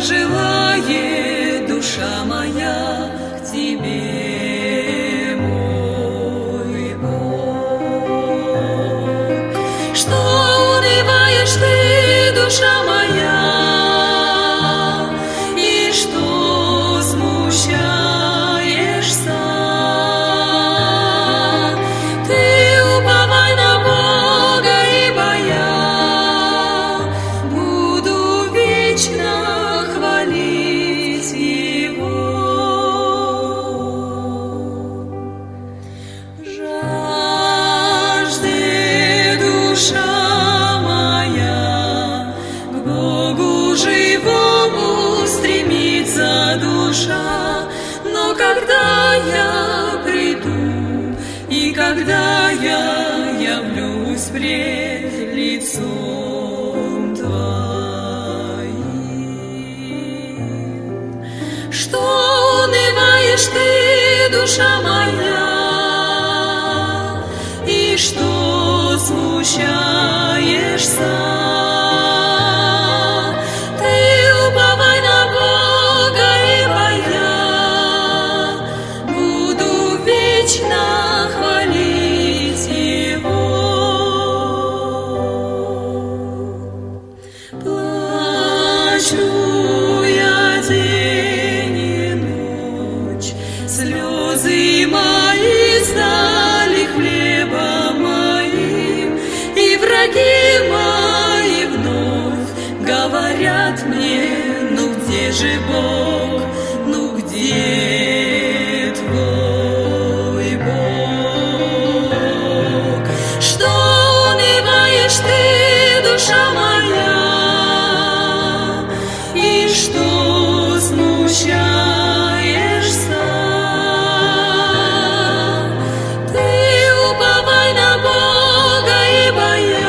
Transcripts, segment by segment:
желает душа моя к Тебе, мой Бог. Что унываешь Ты, душа моя, и что смущаешься? Ты уповай на Бога, ибо я буду вечно хвалить Его. Жаждет душа моя, к Богу живому стремится душа, но когда я приду и когда я явлюсь пред лицом Твоим, что унываешь Ты, душа моя, и что смущаешься? Ты уповай на Бога, ибо я буду вечно хвалить Его. Плачу я день и ночь, слезы мои стали хлебом моим, и враги мои вновь говорят мне: ну где же Бог, ну где Твой Бог? Что унываешь Ты, душа моя, и что смущаешься? Ты уповай на Бога, ибо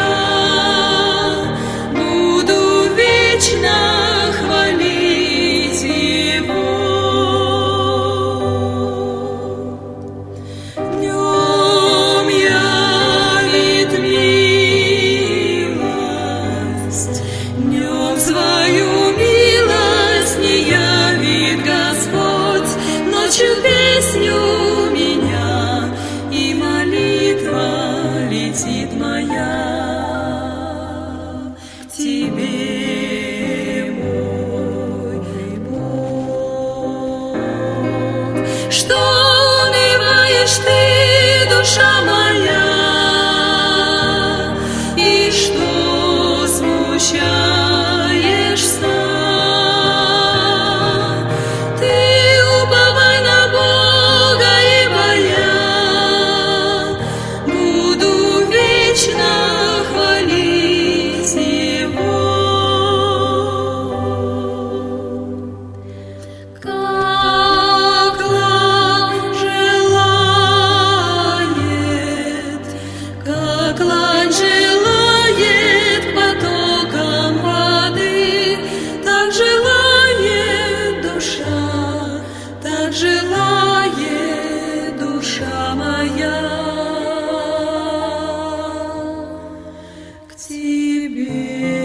я буду вечно хвалить Его. Днем явит милость, днем свою милость не явит Господь, ночью песню меня и молитва летит моя к Тебе, мой Бог. Что унываешь Ты, душа моя, и что смущаешься? Ты уповай на Бога, ибо я буду вечно хвалить Его. Как лань желает, как лань желает к потокам воды, так желает душа, так желает душа моя к Тебе.